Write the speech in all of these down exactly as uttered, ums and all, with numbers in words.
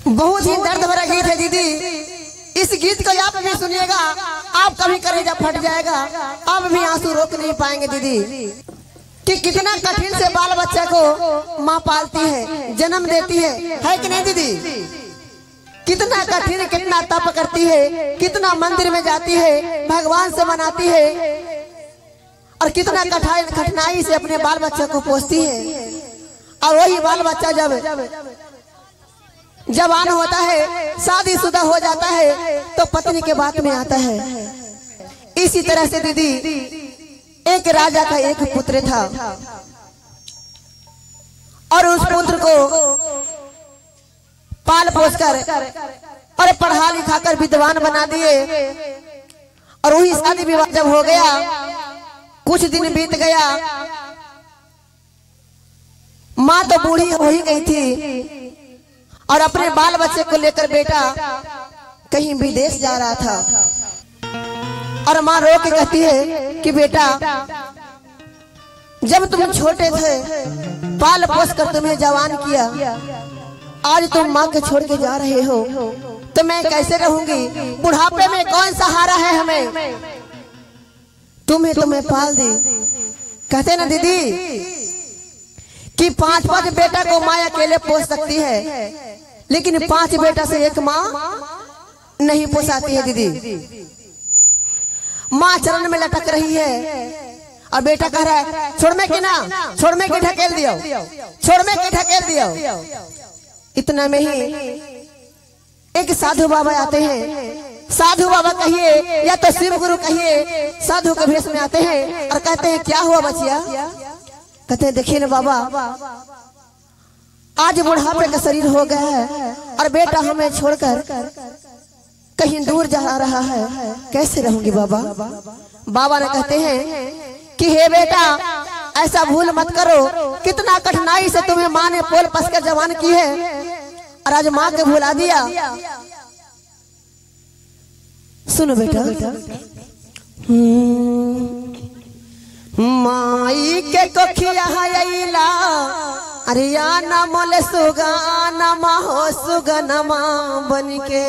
बहुत ही दर्द भरा गीत है दीदी। इस गीत को आप भी सुनिएगा, आप कभी कलेजा फट जाएगा, आप भी आंसू रोक नहीं पाएंगे दीदी। कि कितना कठिन से बाल बच्चे को माँ पालती है, जन्म देती है, है कि नहीं दीदी? कितना कठिन, कितना तप करती है, कितना मंदिर में जाती है, भगवान से मनाती है, और कितना कठिनाई से अपने बाल बच्चे को पोसती है। और वही बाल बच्चा जब जवान होता है, शादीशुदा हो जाता है, तो पत्नी के बात में आता है। इसी तरह से दीदी एक राजा का एक पुत्र था, और उस पुत्र को पाल पोस कर और पढ़ा लिखा कर विद्वान बना दिए। और वही शादी विवाह जब हो गया, कुछ दिन बीत गया, माँ तो बूढ़ी हो ही गई थी, और अपने बाल बच्चे को लेकर बेटा कहीं विदेश जा रहा था। और माँ रो के कहती है कि बेटा, जब तुम छोटे थे, पाल पोस कर तुम्हें जवान किया, आज तुम माँ के छोड़ के जा रहे हो, तो मैं कैसे रहूंगी? बुढ़ापे में कौन सहारा है हमें? तुम्हें तुम्हें पाल दी। कहते ना दीदी कि पांच पांच बेटा को माँ अकेले पोस सकती है, लेकिन पांच बेटा से एक माँ नहीं पोसाती है दीदी। माँ चरण में लटक रही है, और बेटा कह रहा है छोड़ में कि ना, छोड़ में कि ढकेल दियो, छोड़ में कि ढकेल दियो। इतना में ही एक साधु बाबा आते हैं। साधु बाबा कहिए या तो शिव गुरु कहिए, साधु के भेष में आते हैं और कहते हैं क्या हुआ बचिया? कहते हैं देखिए ना बाबा, आज बुढ़ापे का शरीर हो गया है, और बेटा हमें छोड़कर कहीं दूर जा रहा है, कैसे रहूंगी बाबा? बाबा ने कहते हैं कि हे बेटा, ऐसा भूल मत करो, कितना कठिनाई से तुम्हें माँ ने पोल पस कर जवान की है, और आज माँ के भुला दिया। सुनो बेटा, माई के कोखिया आइला, अरिया न मोले सुगानमा हो सुगनमा बनके।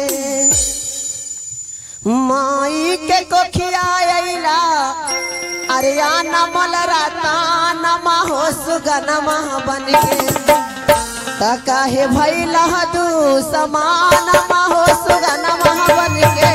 माई के कोखिया आइला, अरिया न मोल रतानमा हो सुगनमा बनके। काहे भइला दू समानमा हो सुगनमा बनके।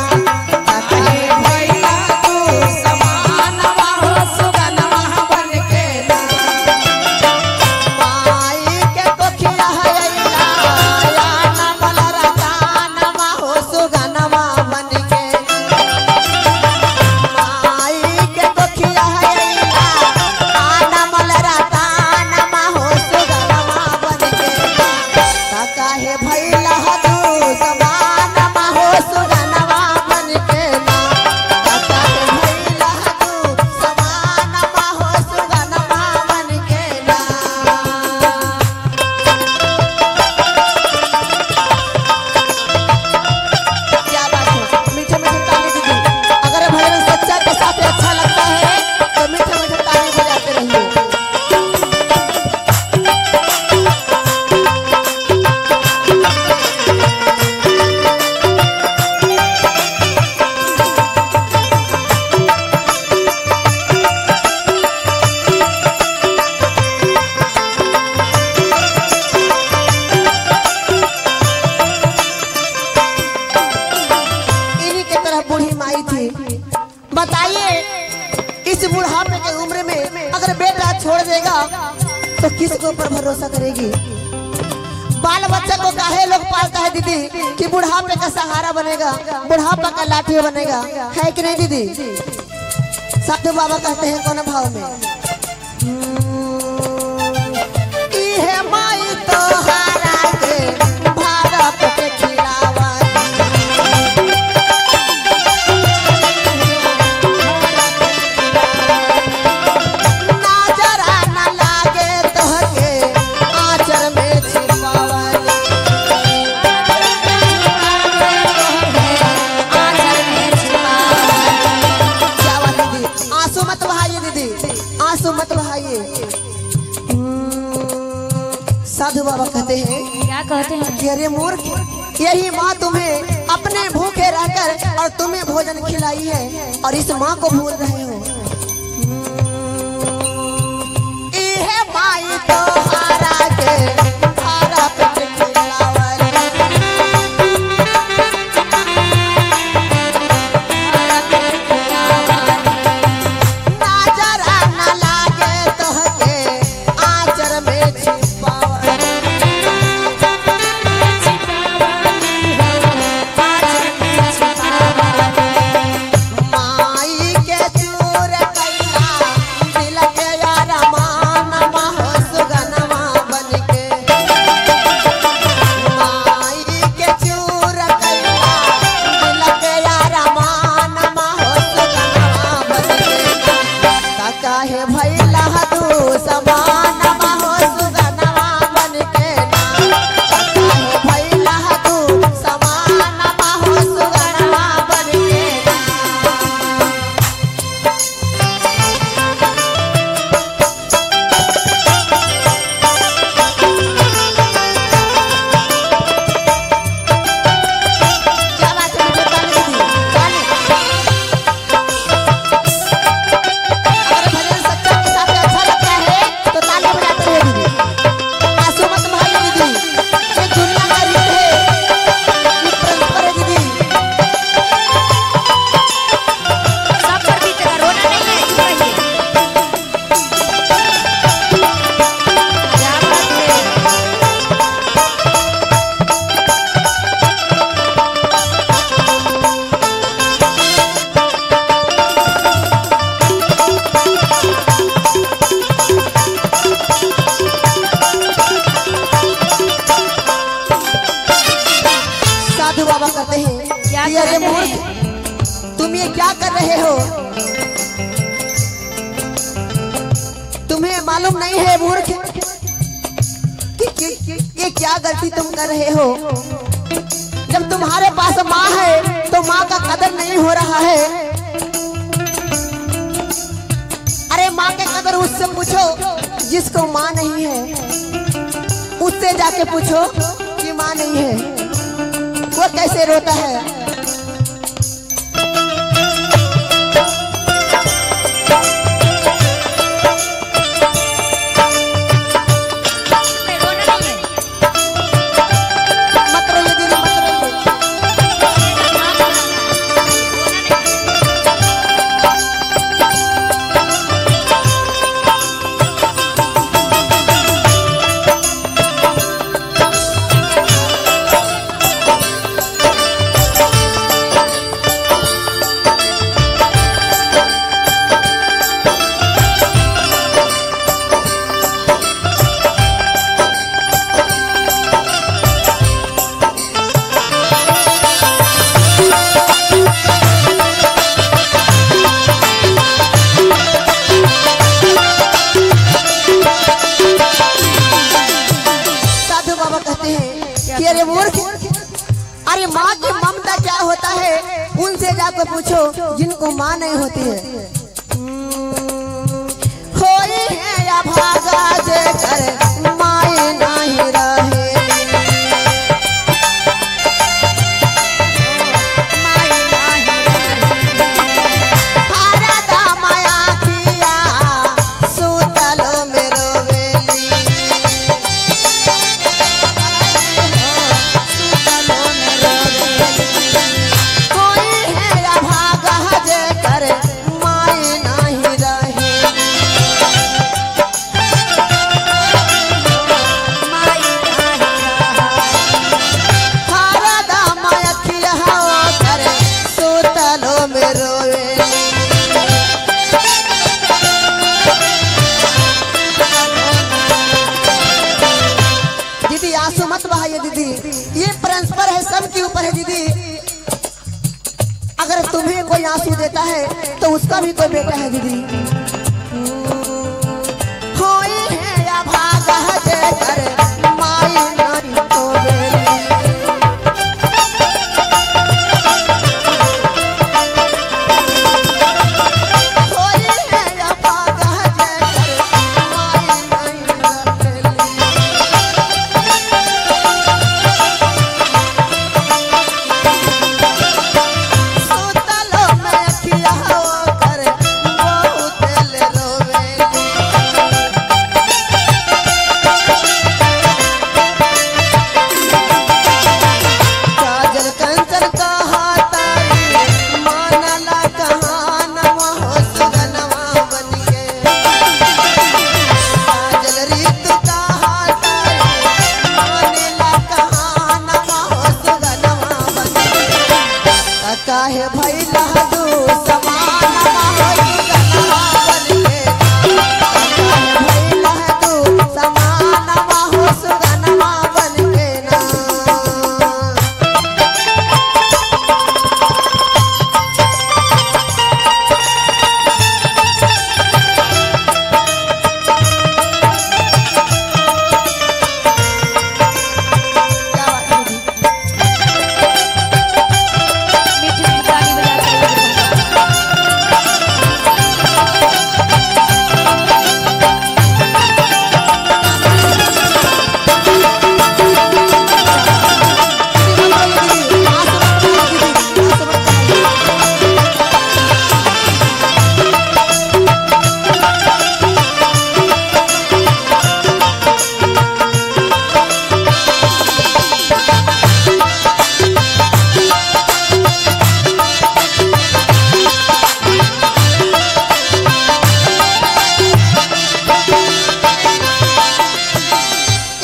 बताइए, इस बुढ़ापे की उम्र में अगर बेटा छोड़ देगा तो किसके ऊपर भरोसा करेगी? बाल बच्चा को काहे लोग पालता है दीदी कि बुढ़ापे का सहारा बनेगा, बुढ़ापा का लाठी बनेगा, है कि नहीं दीदी? साधु बाबा कहते हैं कौन भाव में, इहे माई तोहरा के भारत के खिलावा, नजरा न लागे तोहके आंचल में छिपावा, आंचल में छिपावा। क्या बात दीदी, आंसू मत बहाइए दीदी, आंसू साधु बाबा कहते हैं, क्या कहते हैं? कि अरे मूर्ख, यही माँ तुम्हें अपने भूखे रहकर और तुम्हें भोजन खिलाई है और इस माँ को भूल रहे हो। इहे माई तो हारा के हारा पे खिलावल, नजरा न लागे तोहके आंचल में छिपावल। माई के चूर कैला दिल के यारा मान महो सुगनमा बनके। माई के चूर कैला दिल के यारा मान महो सुगनमा बनके। तका है भैला तू समान महो सुगनमा बनके ना। तका है भैला तू समान महो सुगनमा बनके ना। क्या बात है मुझे ताली दीदी, ताली। अगर भजन सच्चा के साथ अच्छा लगता है तो ताली बजाते रहिए दीदी। आंसू मत बहाइए दीदी, ये दुनिया का रीत है, ये परंपरा है दीदी। सब पर बीतेगा, रोना नहीं है, चुप रहिए। क्या बात है? साधु बाबा कहते हैं, क्या कि अरे कहते हैं? मूर्ख, तुम ये क्या कर रहे हो? तुम्हें मालूम नहीं है मूर्ख कि, कि, कि ये क्या गलती तुम कर रहे हो? जब तुम्हारे पास माँ है तो माँ का कदर नहीं हो रहा है। अरे माँ के कदर उससे पूछो जिसको माँ नहीं है, उससे जाके पूछो कि माँ नहीं है, वो कैसे रोता है। नहीं, रोना नहीं है। मत रोइए दीदी, मत रोइए। साधु बाबा कहते हैं कि अरे मूर्ख, अरे माँ की ममता क्या होता है उनसे जाकर पूछो जिनको माँ नहीं होती है। होई है या भागा जे कर माए नहीं रहे। माए नहीं रहे। हारा दा माया किया सुतलो में रोवेली। कोई है या भागा जे कर माए नहीं रहे। हारा दा माया किया कर सुतलो में रोवेली। दीदी आंसू मत बहाइए दीदी, ये परस्पर है, सबके ऊपर है दीदी। अगर तुम्हें कोई आंसू देता है तो उसका भी कोई बेटा है दीदी। होई है या भागा जे कर माई नहीं होवेली। होई है या भागा जे कर माई नहीं होवेली।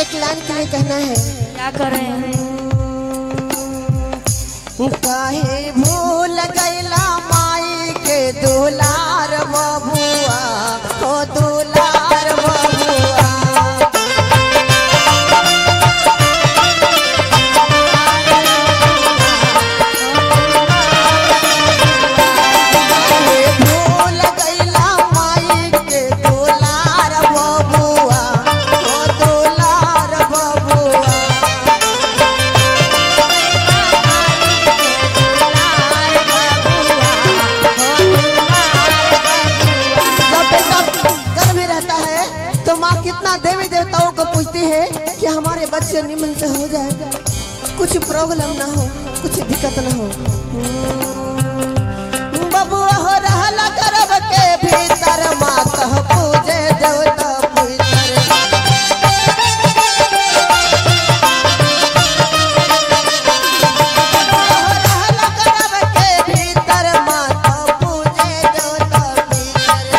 एक लाइन के लिए कहना है। क्या करें? काहे भूल गईला माई के दुलार बबुआ, ओ दुलार बबुआ। काहे भूल गईला माई के दुलार बबुआ, ओ दुलार बबुआ। घर में रहता है तो माँ कितना देवी देवताओं को पूछती है कि हमारे बच्चे निमन से हो जाए, कुछ प्रॉब्लम ना हो, कुछ दिक्कत ना हो। बबुआ हो रहला करब के भीतर माँ कह पूजे देवता भीतर। बबुआ हो रहला करब के भीतर माँ कह पूजे देवता भीतर।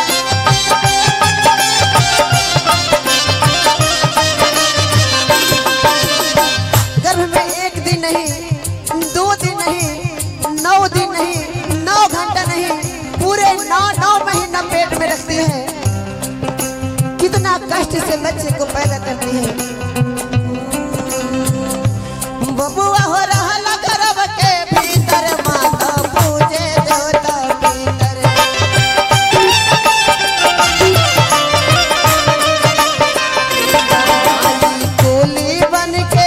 गर्भ में एक दिन नहीं, दो दिन नहीं, नौ दिन नहीं, नौ घंटा नहीं, पूरे नौ नौ महीना पेट में रखती है। कितना कष्ट से बच्चे को पैदा करती है। बबुआ हो रहला करब के भीतर माता पूजे देवता भीतर। आई कोली बन के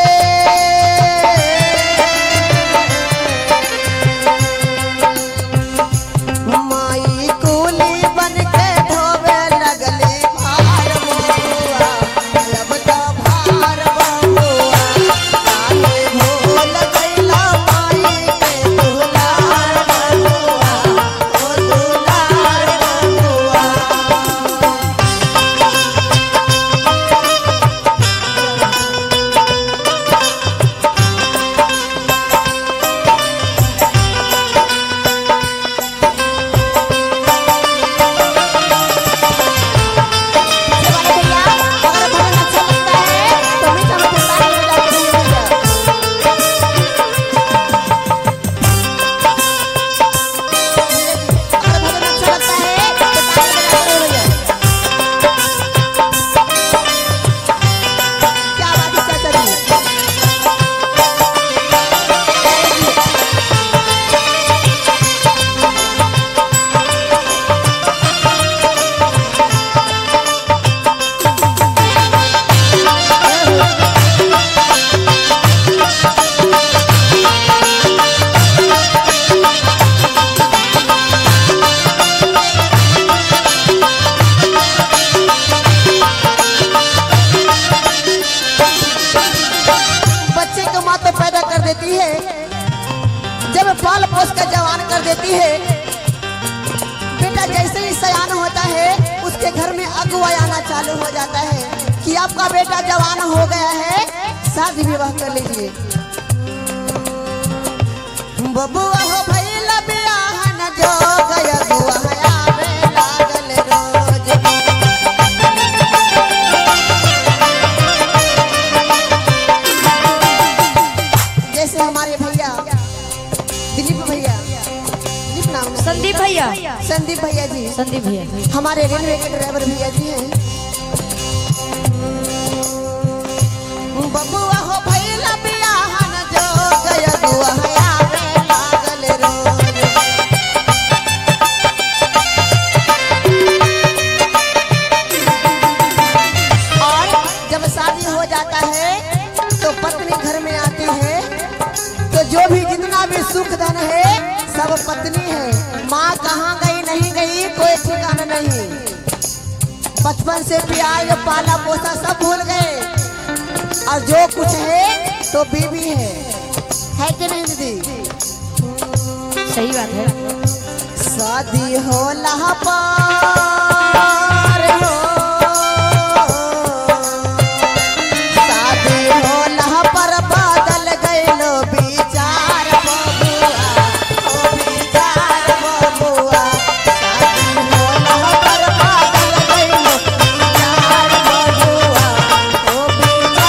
माई कोली बन के धोवे लगली भार बबुआ, अब तो भार बबुआ। काहे भूल गईला माई के दुलार बबुआ, ओ दुलार बबुआ। वाले भैया अगर भजन अच्छा लगता है तो मीठा मीठा ताली बजाते रहिए भैया। अगर भजन अच्छा लगता है तो ताली बजाते रहिए भैया। क्या बात है चाचा जी। बच्चे को माँ तो पैदा कर देती है, जब पाल पोस कर जवान कर देती है। बेटा जैसे ही सयान होता है उसके घर में अगुआ आना चालू हो जाता है कि आपका बेटा जवान हो गया है, शादी विवाह कर लीजिए। बबुआ हो भइला बियाह न जो गया गुआ आवे लागल रोज। जैसे हमारे भैया दिलीप भैया, दिलीप नाम है? संदीप भैया। संदीप भैया जी संदीप भैया हमारे रेलवे के ड्राइवर भैया जी हैं। बबुआ हो भइला बियाह न जो गया गुआ आवे लागल रोज। और जब शादी हो जाता है तो पत्नी घर में आती है तो जो भी जितना भी सुख धन है सब पत्नी है। माँ कहाँ गई नहीं गई कोई ठिकाना नहीं। बचपन से प्यार पाला पोसा सब भूल गए और जो कुछ है तो बीवी है, है कि नहीं दीदी? सही बात है। शादी होला पार हो, शादी होला पर बादल गइलो विचार बबुआ, ओ विचार बबुआ। शादी होला पर बादल गइलो विचार बबुआ, ओ विचार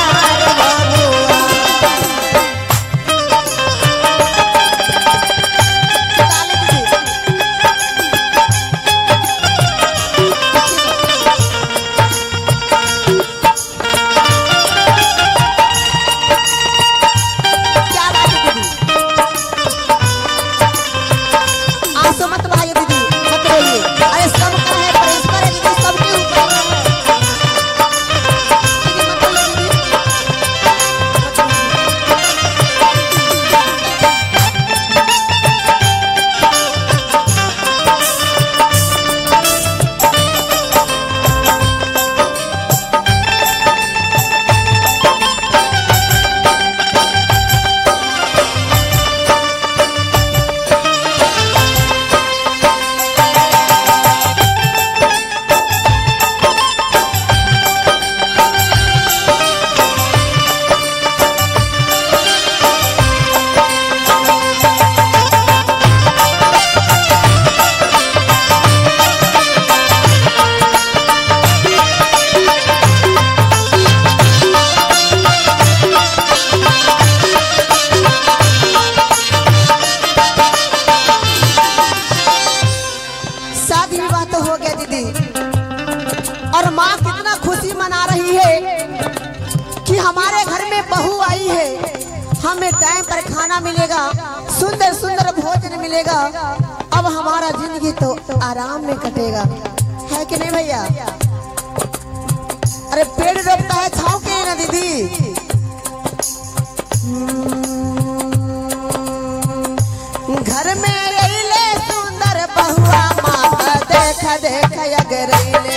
हमें टाइम पर खाना मिलेगा, सुंदर सुंदर भोजन मिलेगा, अब हमारा जिंदगी तो आराम में कटेगा, है कि नहीं भैया? अरे पेड़ रोपता है छाँव के ना दीदी। घर में रहीले सुंदर बहुआ माता देख देख अगरैले।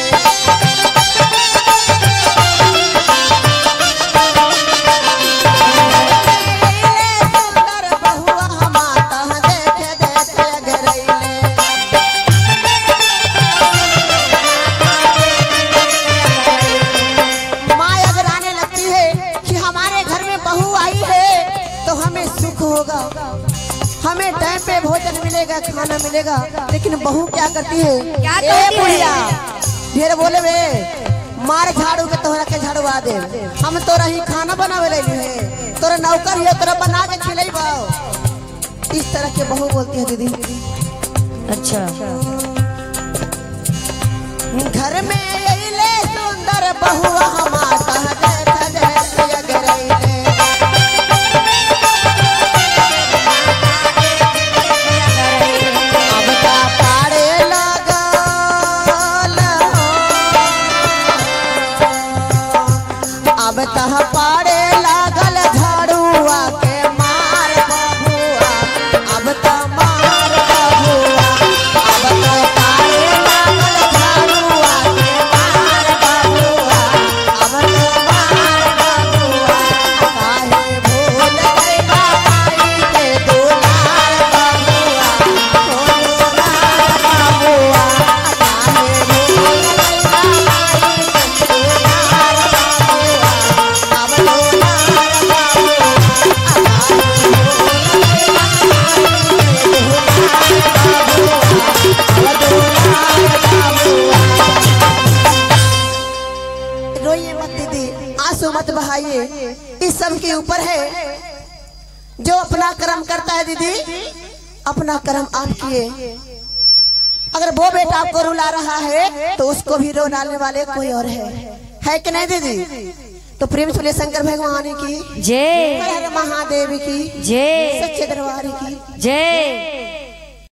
हमें टाइम पे भोजन मिलेगा, खाना मिलेगा, लेकिन बहू क्या करती है? क्या ए बुढ़िया ढेर बोले वे मार झाड़ू के तोहरा के झाड़ू आ दे, हम तोरा ही खाना बनावे ले है, तोरा नौकर है, तोरा बना के खिलाइबो। इस तरह के बहू बोलती है दीदी। अच्छा घर में अइले सुंदर बहुआ हमारा देख देख अगरैले। अब तह पाड़े लागल झाड़ुआ के मार बबुआ, अब त मार बबुआ, अब त पाड़े लागल झाड़ुआ के मार बबुआ, अब त मार बबुआ। काहे भूल गइला माई के दुलार बबुआ, ओ दुलार बबुआ, काहे भूल गइला माई के दुलार बबुआ। रोइए मत दीदी, आंसू मत बहाइए, इस सब के ऊपर है जो अपना कर्म करता है दीदी, अपना कर्म आप किए। अगर वो बेटा आपको रुला रहा है तो उसको भी रुलाने वाले कोई और है, है कि नहीं दीदी? तो प्रेम से शंकर भगवान की जय, हर हर महादेव की जय, सच्चे दरबार की जय।